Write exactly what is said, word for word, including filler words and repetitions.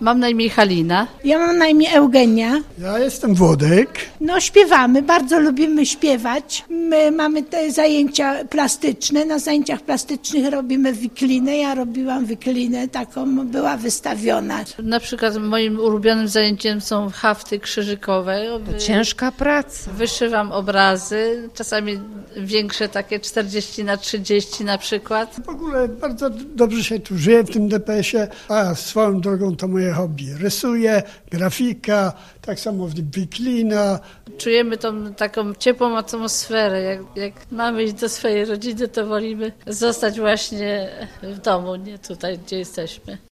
Mam na imię Halina. Ja mam na imię Eugenia. Ja jestem Włodek. No śpiewamy, bardzo lubimy śpiewać. My mamy te zajęcia plastyczne. Na zajęciach plastycznych robimy wiklinę. Ja robiłam wiklinę, taką była wystawiona. Na przykład moim ulubionym zajęciem są hafty krzyżykowe. To ciężka praca. Wyszywam obrazy, czasami większe, takie czterdzieści na trzydzieści na przykład. W ogóle bardzo dobrze się tu żyje w tym D P S ie, a swoją drogą to moje hobby. Rysuję, grafika, tak samo wiklina. Czujemy tą taką ciepłą atmosferę. Jak, jak mamy iść do swojej rodziny, to wolimy zostać właśnie w domu, nie tutaj, gdzie jesteśmy.